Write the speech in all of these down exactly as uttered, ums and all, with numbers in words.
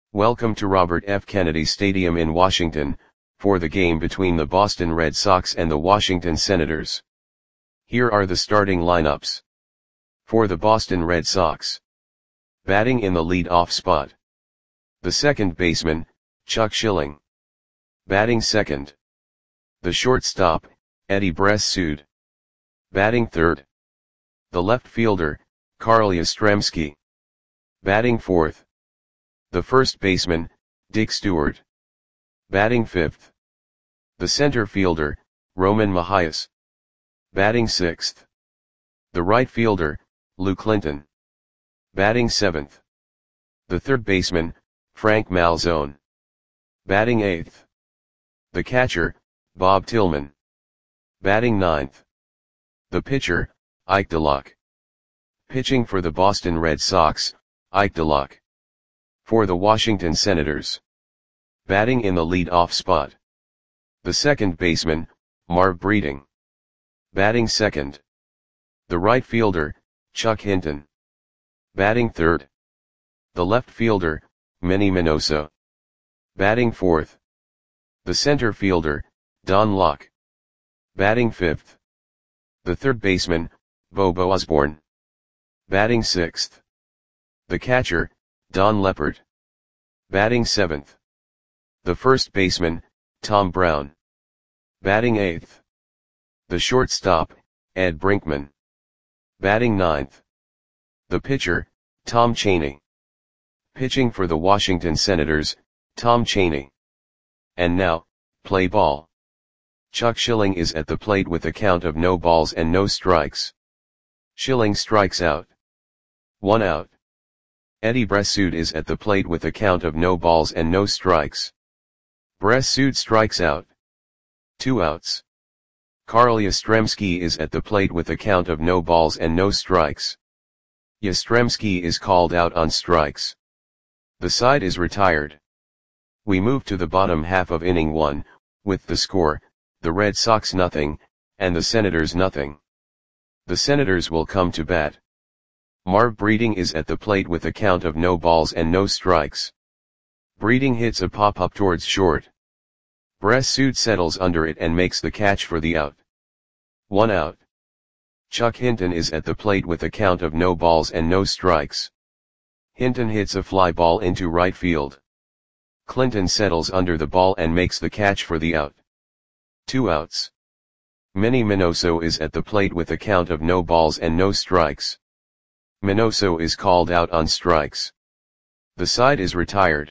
Welcome to Robert F. Kennedy Stadium in Washington, for the game between the Boston Red Sox and the Washington Senators. Here are the starting lineups. For the Boston Red Sox. Batting in the lead-off spot. The second baseman, Chuck Schilling. Batting second. The shortstop, Eddie Bressoud. Batting third. The left fielder, Carl Yastrzemski. Batting fourth. The first baseman, Dick Stewart. Batting fifth. The center fielder, Roman Mahias. Batting sixth. The right fielder, Lou Clinton. Batting seventh. The third baseman, Frank Malzone. Batting eighth. The catcher, Bob Tillman. Batting ninth. The pitcher, Ike DeLuck. Pitching for the Boston Red Sox, Ike DeLuck. For the Washington Senators. Batting in the lead-off spot. The second baseman, Marv Breeding. Batting second. The right fielder, Chuck Hinton. Batting third. The left fielder, Manny Minoso. Batting fourth. The center fielder, Don Locke. Batting fifth. The third baseman, Bobo Osborne. Batting sixth. The catcher, Don Leppert. Batting seventh. The first baseman, Tom Brown. Batting eighth. The shortstop, Ed Brinkman. Batting ninth. The pitcher, Tom Cheney. Pitching for the Washington Senators, Tom Cheney. And now, play ball. Chuck Schilling is at the plate with a count of no balls and no strikes. Schilling strikes out. One out. Eddie Bressoud is at the plate with a count of no balls and no strikes. Bressoud strikes out. Two outs. Carl Yastrzemski is at the plate with a count of no balls and no strikes. Yastrzemski is called out on strikes. The side is retired. We move to the bottom half of inning one, with the score, the Red Sox nothing, and the Senators nothing. The Senators will come to bat. Marv Breeding is at the plate with a count of no balls and no strikes. Breeding hits a pop-up towards short. Bressoud settles under it and makes the catch for the out. One out. Chuck Hinton is at the plate with a count of no balls and no strikes. Hinton hits a fly ball into right field. Clinton settles under the ball and makes the catch for the out. Two outs. Manny Minoso is at the plate with a count of no balls and no strikes. Minoso is called out on strikes. The side is retired.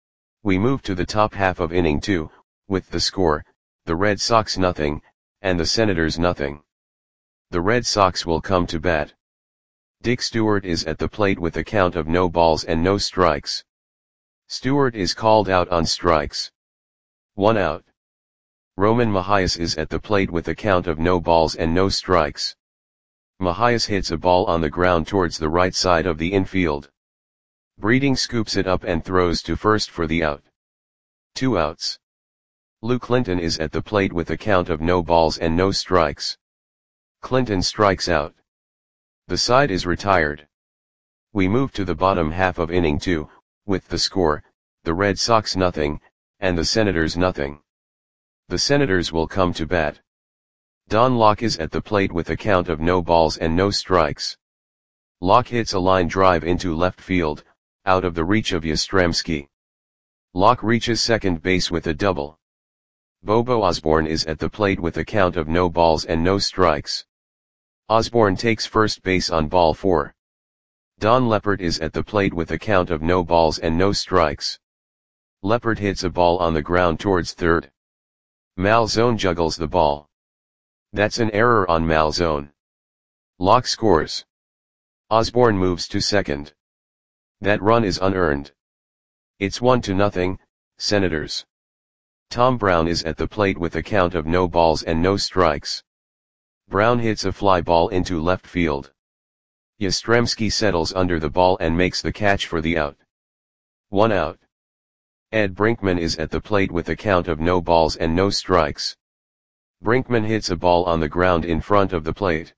We move to the top half of inning two, with the score, the Red Sox nothing, and the Senators nothing. The Red Sox will come to bat. Dick Stewart is at the plate with a count of no balls and no strikes. Stewart is called out on strikes. One out. Roman Mahias is at the plate with a count of no balls and no strikes. Mahias hits a ball on the ground towards the right side of the infield. Breeding scoops it up and throws to first for the out. Two outs. Lou Clinton is at the plate with a count of no balls and no strikes. Clinton strikes out. The side is retired. We move to the bottom half of inning two, with the score, the Red Sox nothing, and the Senators nothing. The Senators will come to bat. Don Locke is at the plate with a count of no balls and no strikes. Locke hits a line drive into left field, out of the reach of Yastrzemski. Locke reaches second base with a double. Bobo Osborne is at the plate with a count of no balls and no strikes. Osborne takes first base on ball four. Don Leppert is at the plate with a count of no balls and no strikes. Leppert hits a ball on the ground towards third. Malzone juggles the ball. That's an error on Malzone. Locke scores. Osborne moves to second. That run is unearned. It's one to nothing, Senators. Tom Brown is at the plate with a count of no balls and no strikes. Brown hits a fly ball into left field. Yastrzemski settles under the ball and makes the catch for the out. One out. Ed Brinkman is at the plate with a count of no balls and no strikes. Brinkman hits a ball on the ground in front of the plate.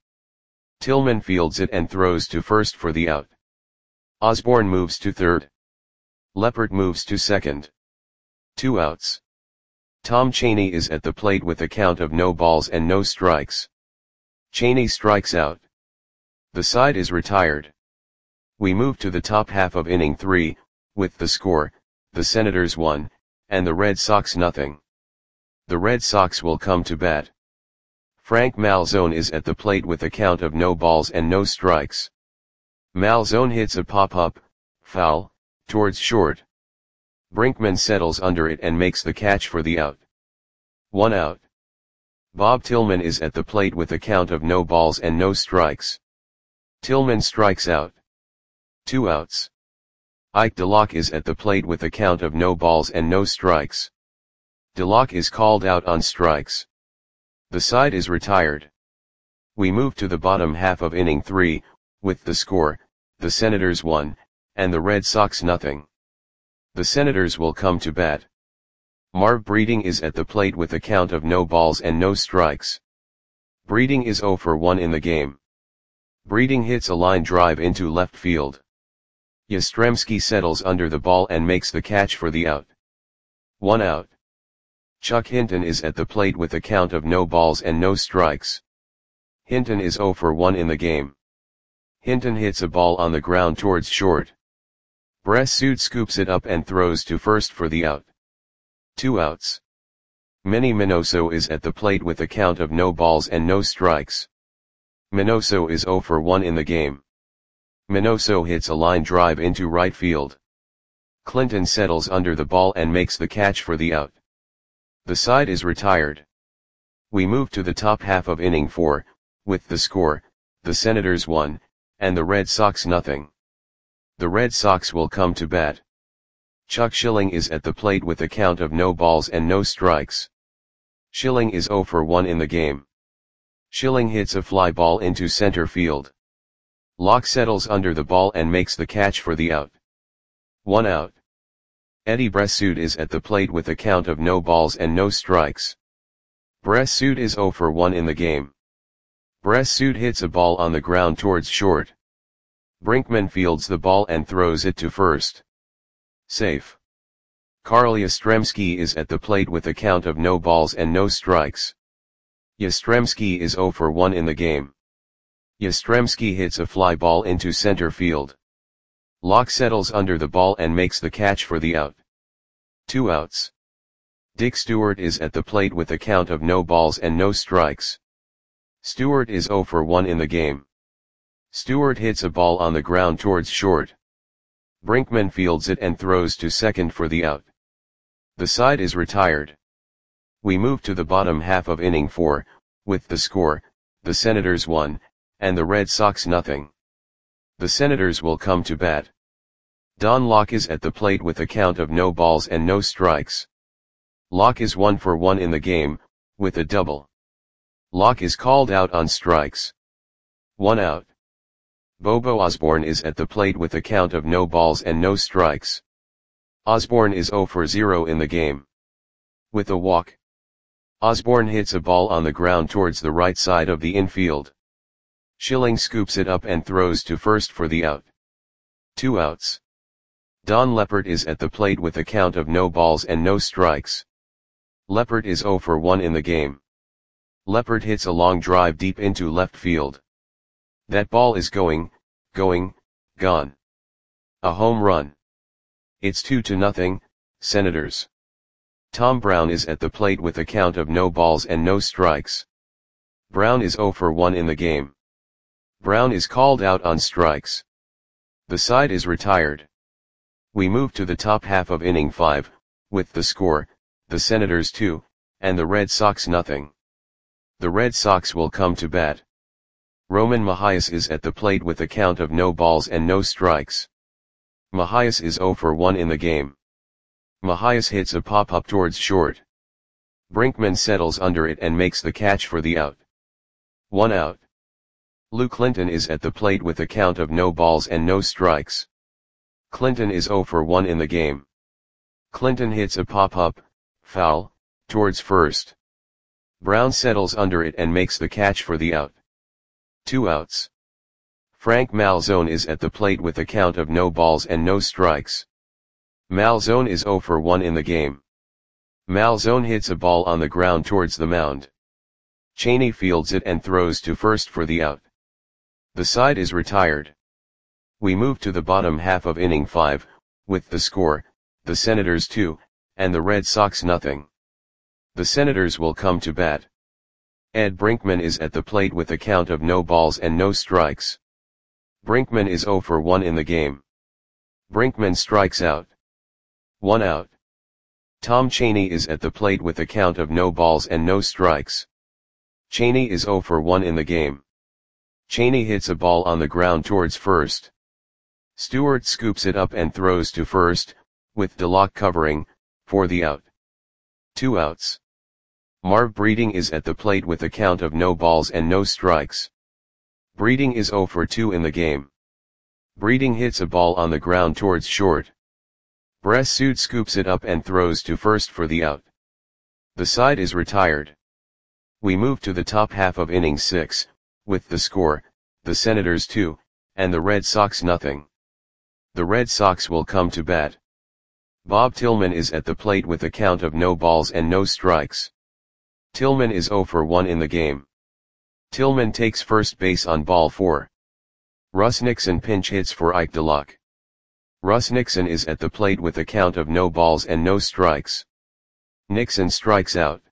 Tillman fields it and throws to first for the out. Osborne moves to third. Leppert moves to second. Two outs. Tom Cheney is at the plate with a count of no balls and no strikes. Cheney strikes out. The side is retired. We move to the top half of inning three, with the score, the Senators one, and the Red Sox nothing. The Red Sox will come to bat. Frank Malzone is at the plate with a count of no balls and no strikes. Malzone hits a pop-up, foul, towards short. Brinkman settles under it and makes the catch for the out. One out. Bob Tillman is at the plate with a count of no balls and no strikes. Tillman strikes out. Two outs. Ike DeLocke is at the plate with a count of no balls and no strikes. DeLocke is called out on strikes. The side is retired. We move to the bottom half of inning three, with the score, the Senators one, and the Red Sox nothing. The Senators will come to bat. Marv Breeding is at the plate with a count of no balls and no strikes. Breeding is oh for one in the game. Breeding hits a line drive into left field. Yastrzemski settles under the ball and makes the catch for the out. One out. Chuck Hinton is at the plate with a count of no balls and no strikes. Hinton is oh for one in the game. Hinton hits a ball on the ground towards short. Bressud scoops it up and throws to first for the out. Two outs. Manny Minoso is at the plate with a count of no balls and no strikes. Minoso is oh for one in the game. Minoso hits a line drive into right field. Clinton settles under the ball and makes the catch for the out. The side is retired. We move to the top half of inning four, with the score, the Senators one, and the Red Sox nothing. The Red Sox will come to bat. Chuck Schilling is at the plate with a count of no balls and no strikes. Schilling is oh for one in the game. Schilling hits a fly ball into center field. Locke settles under the ball and makes the catch for the out. One out. Eddie Bressud is at the plate with a count of no balls and no strikes. Bressud is oh for one in the game. Bressud hits a ball on the ground towards short. Brinkman fields the ball and throws it to first. Safe. Carl Yastrzemski is at the plate with a count of no balls and no strikes. Yastrzemski is oh for one in the game. Yastrzemski hits a fly ball into center field. Locke settles under the ball and makes the catch for the out. Two outs. Dick Stewart is at the plate with a count of no balls and no strikes. Stewart is oh for one in the game. Stewart hits a ball on the ground towards short. Brinkman fields it and throws to second for the out. The side is retired. We move to the bottom half of inning four, with the score, the Senators one, and the Red Sox nothing. The Senators will come to bat. Don Locke is at the plate with a count of no balls and no strikes. Locke is one for one in the game, with a double. Locke is called out on strikes. One out. Bobo Osborne is at the plate with a count of no balls and no strikes. Osborne is oh for zero in the game. With a walk. Osborne hits a ball on the ground towards the right side of the infield. Schilling scoops it up and throws to first for the out. Two outs. Don Leppert is at the plate with a count of no balls and no strikes. Leppert is oh for one in the game. Leppert hits a long drive deep into left field. That ball is going, going, gone. A home run. It's two to nothing, Senators. Tom Brown is at the plate with a count of no balls and no strikes. Brown is oh for one in the game. Brown is called out on strikes. The side is retired. We move to the top half of inning five, with the score, the Senators two, and the Red Sox nothing. The Red Sox will come to bat. Roman Mahias is at the plate with a count of no balls and no strikes. Mahias is oh for one in the game. Mahias hits a pop-up towards short. Brinkman settles under it and makes the catch for the out. One out. Lou Clinton is at the plate with a count of no balls and no strikes. Clinton is oh for one in the game. Clinton hits a pop-up, foul, towards first. Brown settles under it and makes the catch for the out. Two outs. Frank Malzone is at the plate with a count of no balls and no strikes. Malzone is zero for one in the game. Malzone hits a ball on the ground towards the mound. Cheney fields it and throws to first for the out. The side is retired. We move to the bottom half of inning five, with the score, the Senators two, and the Red Sox nothing. The Senators will come to bat. Ed Brinkman is at the plate with a count of no balls and no strikes. Brinkman is zero for one in the game. Brinkman strikes out. One out. Tom Cheney is at the plate with a count of no balls and no strikes. Cheney is zero for one in the game. Cheney hits a ball on the ground towards first. Stewart scoops it up and throws to first, with DeLocke covering, for the out. Two outs. Marv Breeding is at the plate with a count of no balls and no strikes. Breeding is zero for two in the game. Breeding hits a ball on the ground towards short. Bressud scoops it up and throws to first for the out. The side is retired. We move to the top half of inning six, with the score, the Senators two, and the Red Sox nothing. The Red Sox will come to bat. Bob Tillman is at the plate with a count of no balls and no strikes. Tillman is zero for one in the game. Tillman takes first base on ball four. Russ Nixon pinch hits for Ike DeLocke. Russ Nixon is at the plate with a count of no balls and no strikes. Nixon strikes out.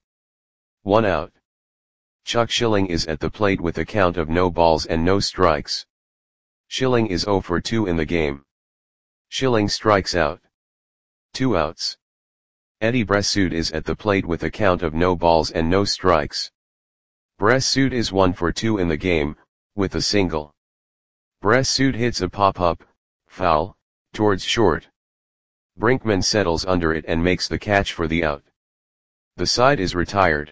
One out. Chuck Schilling is at the plate with a count of no balls and no strikes. Schilling is zero for two in the game. Schilling strikes out. Two outs. Eddie Bressud is at the plate with a count of no balls and no strikes. Bressud is one for two in the game, with a single. Bressud hits a pop-up, foul, towards short. Brinkman settles under it and makes the catch for the out. The side is retired.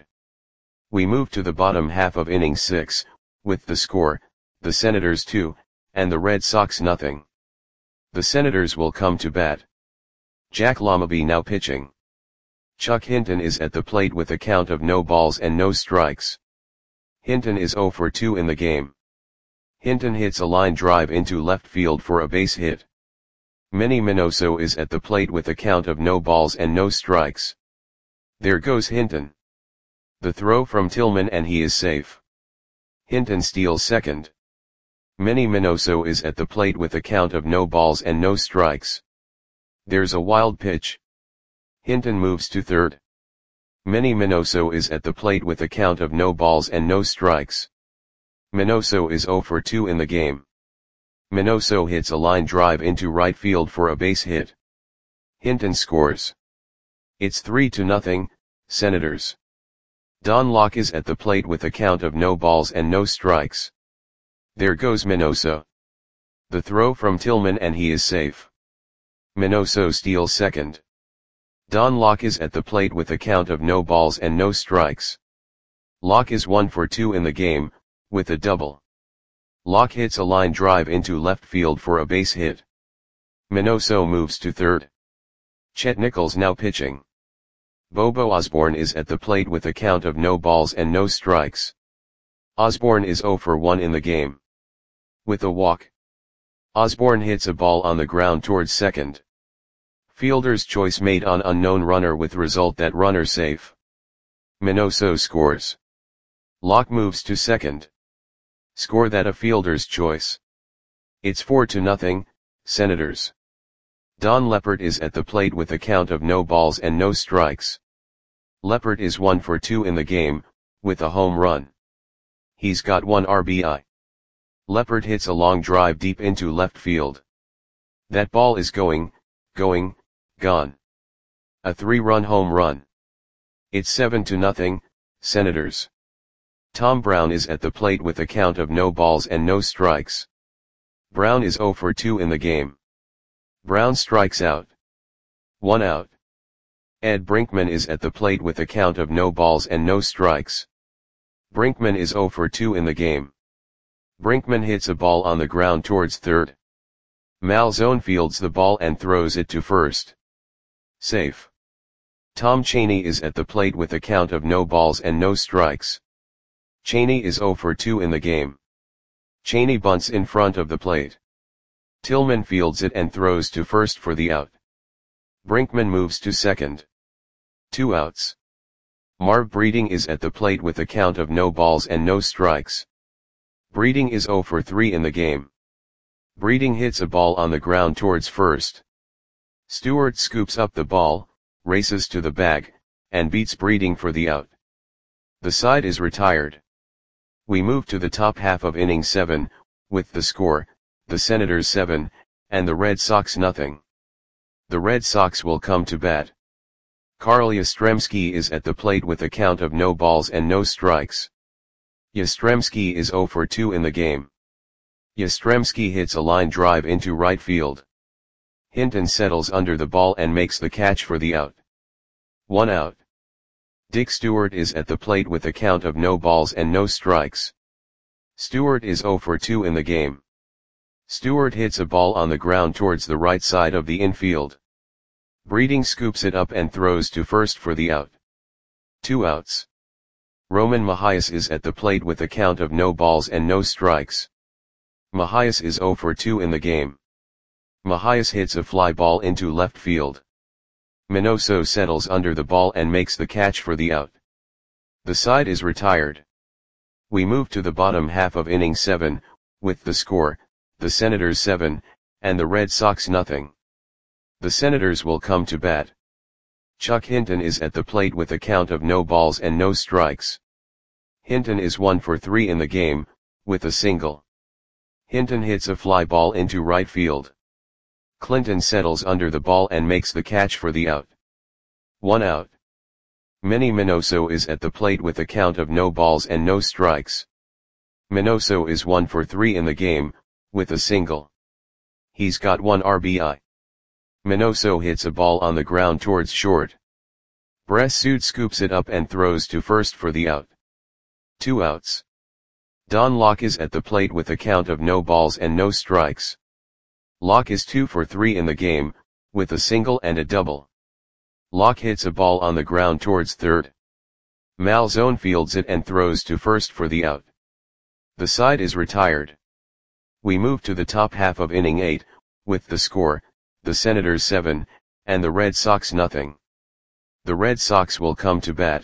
We move to the bottom half of inning six, with the score, the Senators two, and the Red Sox nothing. The Senators will come to bat. Jack Lamaby now pitching. Chuck Hinton is at the plate with a count of no balls and no strikes. Hinton is zero for two in the game. Hinton hits a line drive into left field for a base hit. Manny Minoso is at the plate with a count of no balls and no strikes. There goes Hinton. The throw from Tillman and he is safe. Hinton steals second. Manny Minoso is at the plate with a count of no balls and no strikes. There's a wild pitch. Hinton moves to third. Manny Minoso is at the plate with a count of no balls and no strikes. Minoso is zero for two in the game. Minoso hits a line drive into right field for a base hit. Hinton scores. It's three to nothing, Senators. Don Locke is at the plate with a count of no balls and no strikes. There goes Minoso. The throw from Tillman and he is safe. Minoso steals second. Don Locke is at the plate with a count of no balls and no strikes. Locke is one for two in the game, with a double. Locke hits a line drive into left field for a base hit. Minoso moves to third. Chet Nichols now pitching. Bobo Osborne is at the plate with a count of no balls and no strikes. Osborne is zero for one in the game. With a walk. Osborne hits a ball on the ground towards second. Fielder's choice made on unknown runner with result that runner safe. Minoso scores. Locke moves to second. Score that a fielder's choice. It's four to nothing, Senators. Don Leppert is at the plate with a count of no balls and no strikes. Leppert is one for two in the game, with a home run. He's got one R B I. Leppert hits a long drive deep into left field. That ball is going, going, gone. A three-run home run. It's seven to nothing, Senators. Tom Brown is at the plate with a count of no balls and no strikes. Brown is zero for two in the game. Brown strikes out. One out. Ed Brinkman is at the plate with a count of no balls and no strikes. Brinkman is zero for two in the game. Brinkman hits a ball on the ground towards third. Malzone fields the ball and throws it to first. Safe. Tom Cheney is at the plate with a count of no balls and no strikes. Cheney is zero for two in the game. Cheney bunts in front of the plate. Tillman fields it and throws to first for the out. Brinkman moves to second. Two outs. Marv Breeding is at the plate with a count of no balls and no strikes. Breeding is oh for three in the game. Breeding hits a ball on the ground towards first. Stewart scoops up the ball, races to the bag, and beats Breeding for the out. The side is retired. We move to the top half of inning seven, with the score, the Senators seven, and the Red Sox nothing. The Red Sox will come to bat. Carl Yastrzemski is at the plate with a count of no balls and no strikes. Yastrzemski is oh for two in the game. Yastrzemski hits a line drive into right field. Hinton settles under the ball and makes the catch for the out. One out. Dick Stewart is at the plate with a count of no balls and no strikes. Stewart is oh for two in the game. Stewart hits a ball on the ground towards the right side of the infield. Breeding scoops it up and throws to first for the out. Two outs. Roman Mahias is at the plate with a count of no balls and no strikes. Mahias is oh for two in the game. Mahias hits a fly ball into left field. Minoso settles under the ball and makes the catch for the out. The side is retired. We move to the bottom half of inning seven, with the score, the Senators seven, and the Red Sox nothing. The Senators will come to bat. Chuck Hinton is at the plate with a count of no balls and no strikes. Hinton is one for three in the game, with a single. Hinton hits a fly ball into right field. Clinton settles under the ball and makes the catch for the out. One out. Manny Minoso is at the plate with a count of no balls and no strikes. Minoso is one for three in the game, with a single. He's got one R B I. Minoso hits a ball on the ground towards short. Bressud scoops it up and throws to first for the out. Two outs. Don Locke is at the plate with a count of no balls and no strikes. Locke is two for three in the game, with a single and a double. Locke hits a ball on the ground towards third. Malzone fields it and throws to first for the out. The side is retired. We move to the top half of inning eight, with the score, the Senators seven, and the Red Sox nothing. The Red Sox will come to bat.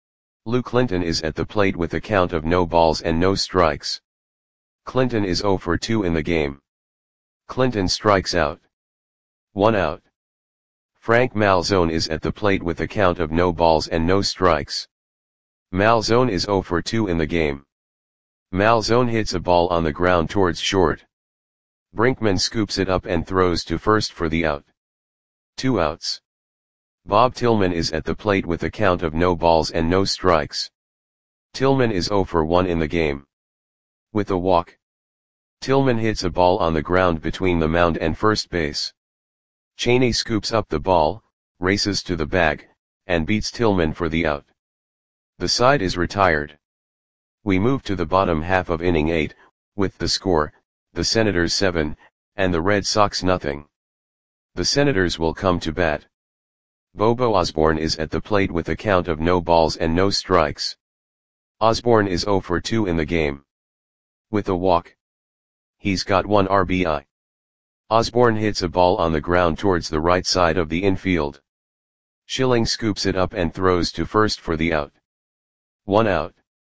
Lou Clinton is at the plate with a count of no balls and no strikes. Clinton is oh for two in the game. Clinton strikes out. One out. Frank Malzone is at the plate with a count of no balls and no strikes. Malzone is oh for two in the game. Malzone hits a ball on the ground towards short. Brinkman scoops it up and throws to first for the out. Two outs. Bob Tillman is at the plate with a count of no balls and no strikes. Tillman is oh for one in the game. With a walk. Tillman hits a ball on the ground between the mound and first base. Cheney scoops up the ball, races to the bag, and beats Tillman for the out. The side is retired. We move to the bottom half of inning eight, with the score, the Senators seven, and the Red Sox nothing. The Senators will come to bat. Bobo Osborne is at the plate with a count of no balls and no strikes. Osborne is oh for two in the game. With a walk. He's got one R B I. Osborne hits a ball on the ground towards the right side of the infield. Schilling scoops it up and throws to first for the out. One out.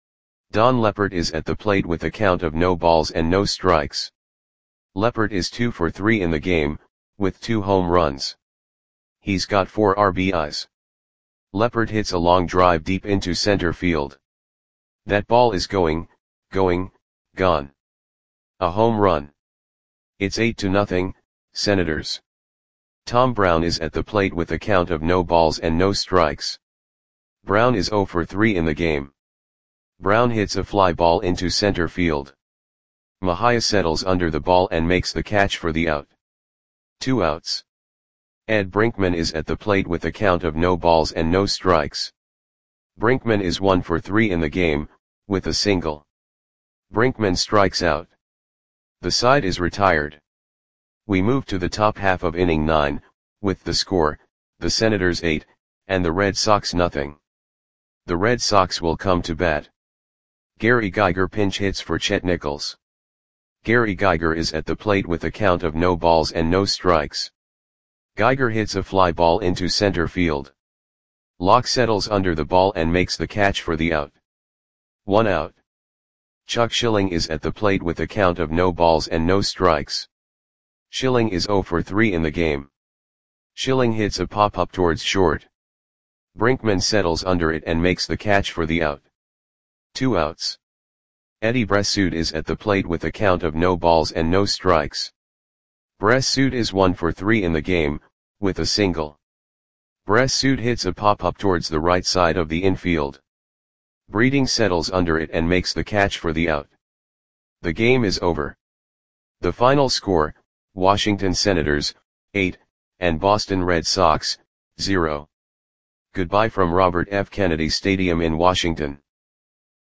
Don Leppert is at the plate with a count of no balls and no strikes. Leppert is two for three in the game, with two home runs. He's got four R B Is. Leppert hits a long drive deep into center field. That ball is going, going, gone. A home run. It's eight to nothing, Senators. Tom Brown is at the plate with a count of no balls and no strikes. Brown is oh for three in the game. Brown hits a fly ball into center field. Mahias settles under the ball and makes the catch for the out. Two outs. Ed Brinkman is at the plate with a count of no balls and no strikes. Brinkman is one for three in the game, with a single. Brinkman strikes out. The side is retired. We move to the top half of inning nine, with the score, the Senators eight, and the Red Sox nothing. The Red Sox will come to bat. Gary Geiger pinch hits for Chet Nichols. Gary Geiger is at the plate with a count of no balls and no strikes. Geiger hits a fly ball into center field. Locke settles under the ball and makes the catch for the out. One out. Chuck Schilling is at the plate with a count of no balls and no strikes. Schilling is zero for three in the game. Schilling hits a pop-up towards short. Brinkman settles under it and makes the catch for the out. Two outs. Eddie Bressoud is at the plate with a count of no balls and no strikes. Bressoud is one for three in the game, with a single. Bressoud hits a pop-up towards the right side of the infield. Breeding settles under it and makes the catch for the out. The game is over. The final score, Washington Senators, eight, and Boston Red Sox, zero. Goodbye from Robert F. Kennedy Stadium in Washington.